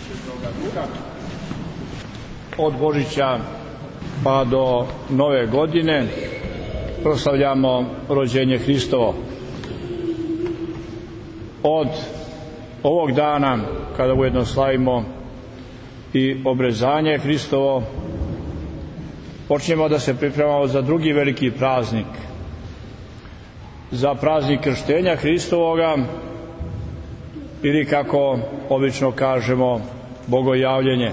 Svetoga Duha. Od Božića pa do Nove godine proslavljamo rođenje Hristovo. Od ovog dana, kada ujedno slavimo i obrezanje Hristovo, počnemo da se pripremamo za drugi veliki praznik, za praznik krštenja Hristovoga, ili kako obično kažemo, bogojavljenje.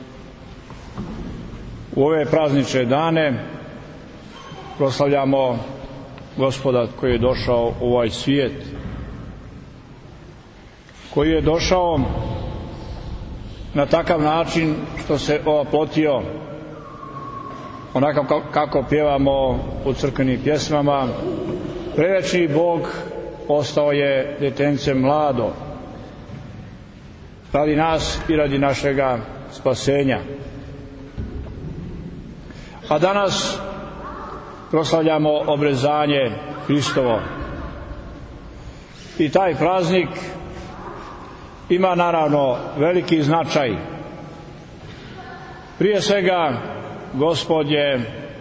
U ove praznične dane proslavljamo Gospoda koji je došao u ovaj svijet, koji je došao na takav način što se oplotio, onako kako pjevamo u crkvenim pjesmama: prevečni Bog postao je detence mlado, radi nas i radi našega spasenja. A danas proslavljamo obrezanje Hristovo. I taj praznik ima naravno veliki značaj. Prije svega, Gospod je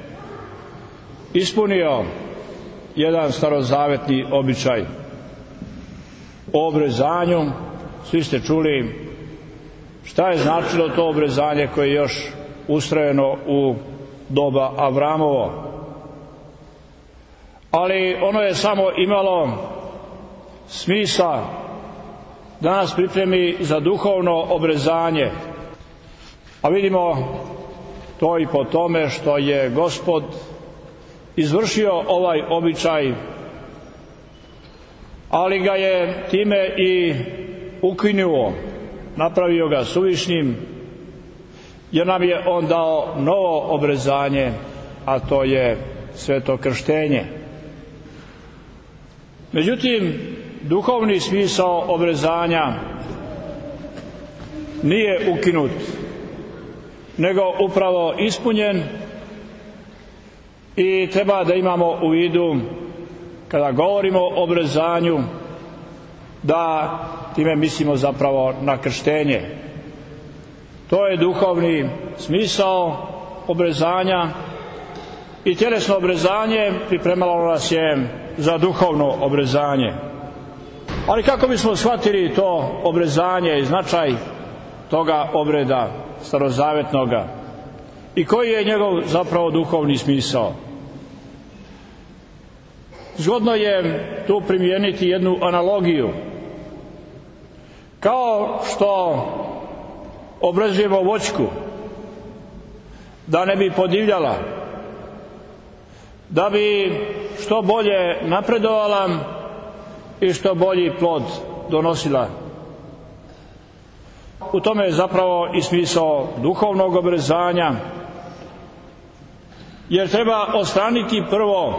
ispunio jedan starozavetni običaj o obrezanju. Svi ste čuli šta je značilo to obrezanje koje je još ustrojeno u doba Avramovo. Ali ono je samo imalo smisla da nas pripremi za duhovno obrezanje. A vidimo to i po tome što je Gospod izvršio ovaj običaj, ali ga je time i ukinuo, napravio ga suvišnim, jer nam je on dao novo obrezanje, a to je sveto krštenje. Međutim, duhovni smisao obrezanja nije ukinut, nego upravo ispunjen, i treba da imamo u vidu, kada govorimo o obrezanju, da time mislimo zapravo na krštenje. To je duhovni smisao obrezanja, i tjelesno obrezanje pripremalo nas je za duhovno obrezanje. Ali kako bismo shvatili to obrezanje i značaj toga obreda starozavetnoga i koji je njegov zapravo duhovni smisao? Zgodno je tu primijeniti jednu analogiju. Kao što obrezujemo voćku da ne bi podivljala, da bi što bolje napredovala i što bolji plod donosila. U tome je zapravo i smisao duhovnog obrezanja, jer treba odstraniti prvo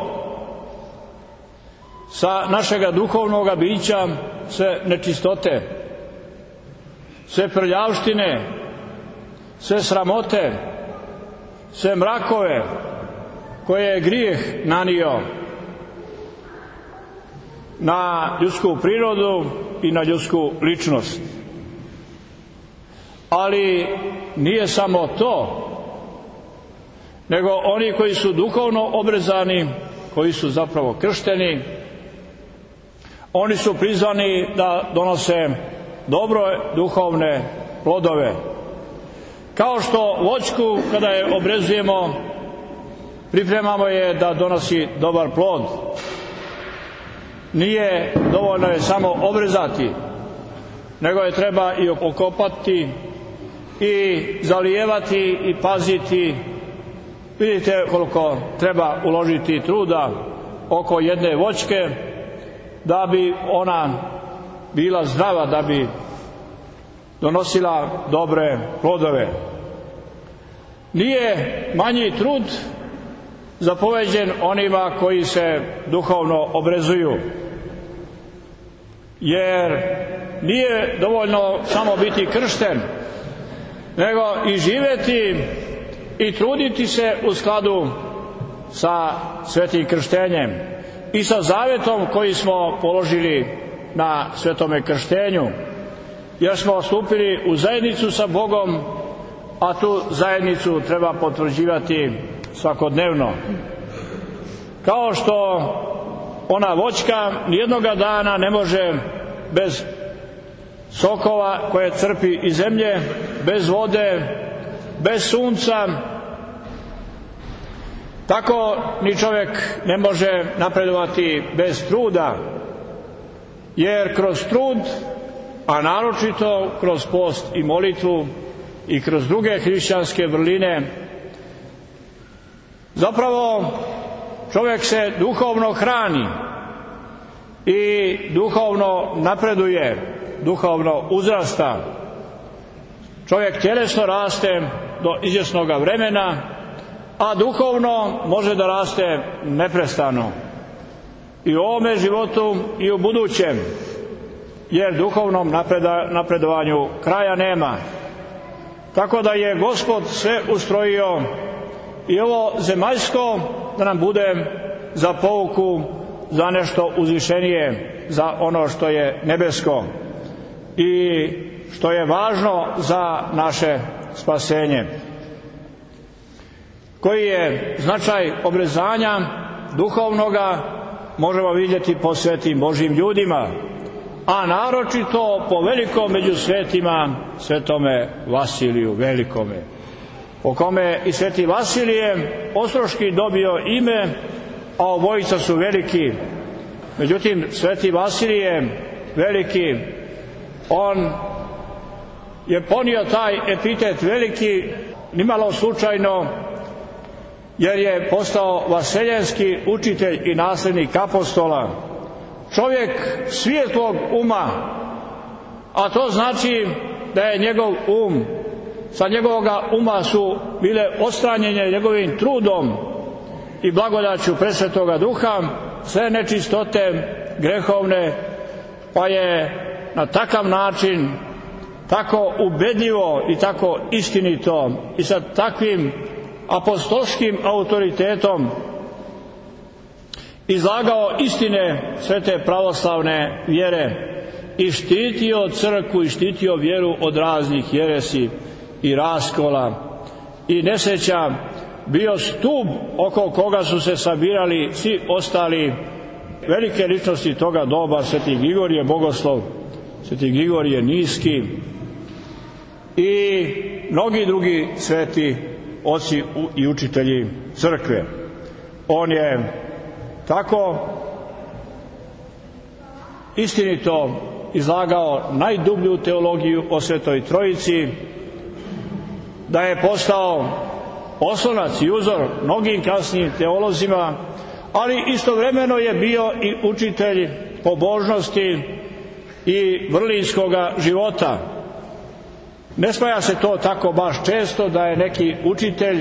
sa našega duhovnog bića sve nečistote, sve prljavštine, sve sramote, sve mrakove koje je grijeh nanio na ljudsku prirodu i na ljudsku ličnost. Ali nije samo to, nego oni koji su duhovno obrezani, koji su zapravo kršteni, oni su prizvani da donose dobre duhovne plodove. Kao što voćku, kada je obrezujemo, pripremamo je da donosi dobar plod. Nije dovoljno je samo obrezati, nego je treba i okopati i zalijevati i paziti. Vidite koliko treba uložiti truda oko jedne voćke da bi ona bila zdrava, da bi donosila dobre plodove. Nije manji trud zapoveđen onima koji se duhovno obrezuju, jer nije dovoljno samo biti kršten, nego i živjeti i truditi se u skladu sa svetim krštenjem i sa zavetom koji smo položili na svetome krštenju. jer smo stupili u zajednicu sa Bogom, a tu zajednicu treba potvrđivati svakodnevno. Kao što ona voćka nijednoga dana ne može bez sokova koje crpi iz zemlje, bez vode, bez sunca, tako ni čovjek ne može napredovati bez truda, jer kroz trud, a naročito kroz post i molitvu i kroz druge hrišćanske vrline, zapravo čovjek se duhovno hrani i duhovno napreduje, duhovno uzrasta. Čovjek tjelesno raste do izvjesnoga vremena, a duhovno može da raste neprestano i u ovome životu i u budućem, jer duhovnom napredovanju kraja nema. Tako da je Gospod sve ustrojio i ovo zemaljsko da nam bude za pouku, za nešto uzvišenije, za ono što je nebesko i što je važno za naše spasenje. Koji je značaj obrezanja duhovnoga možemo vidjeti po svetim Božjim ljudima, a naročito po velikom među svetima, svetome Vasiliju Velikome, po kome i sveti Vasilije Ostroški dobio ime, a obojica su veliki. Međutim, sveti Vasilije Veliki, on je ponio taj epitet veliki nimalo slučajno, jer je postao vaseljenski učitelj i nasljednik apostola, čovjek svijetlog uma, a to znači da je njegov sa njegovoga uma su bile odstranjene njegovim trudom i blagodaću presvetoga duha sve nečistote grehovne, pa je na takav način, tako ubedljivo i tako istinito i sa takvim apostolskim autoritetom izlagao istine svete pravoslavne vjere i štitio crkvu i štitio vjeru od raznih jeresi i raskola i nesreća, bio stup oko koga su se sabirali svi ostali velike ličnosti toga doba, sveti Grigorije Bogoslov, sveti Grigorije Niski i mnogi drugi sveti oci i učitelji crkve. On je tako istinito izlagao najdublju teologiju o Svetoj Trojici, da je postao oslonac i uzor mnogim kasnijim teolozima, ali istovremeno je bio i učitelj pobožnosti i vrlinskoga života. Ne spaja se to tako baš često da je neki učitelj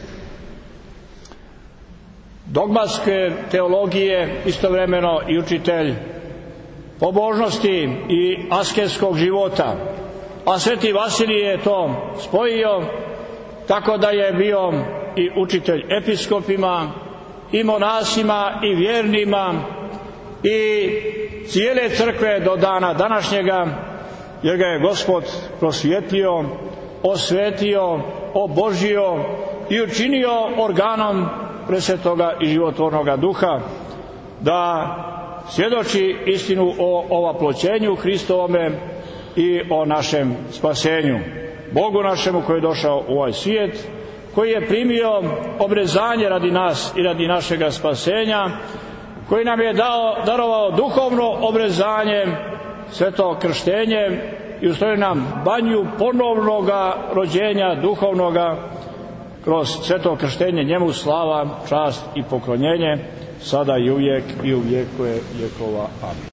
dogmatske teologije istovremeno i učitelj pobožnosti i asketskog života, a sveti Vasilije je to spojio tako da je bio i učitelj episkopima i monasima i vjernima i cijele crkve do dana današnjega, jer ga je Gospod prosvjetlio, osvetio, obožio i učinio organom presvetoga i životvornoga duha, da svjedoči istinu o ovaploćenju Hristovome i o našem spasenju. Bogu našemu koji je došao u ovaj svijet, koji je primio obrezanje radi nas i radi našega spasenja, koji nam je darovao duhovno obrezanje, sveto krštenje i ustrojio nam banju ponovnoga rođenja duhovnoga kroz sveto krštenje. Njemu slava, čast i poklonjenje sada i uvijek i u vjekove vjekova. Amen.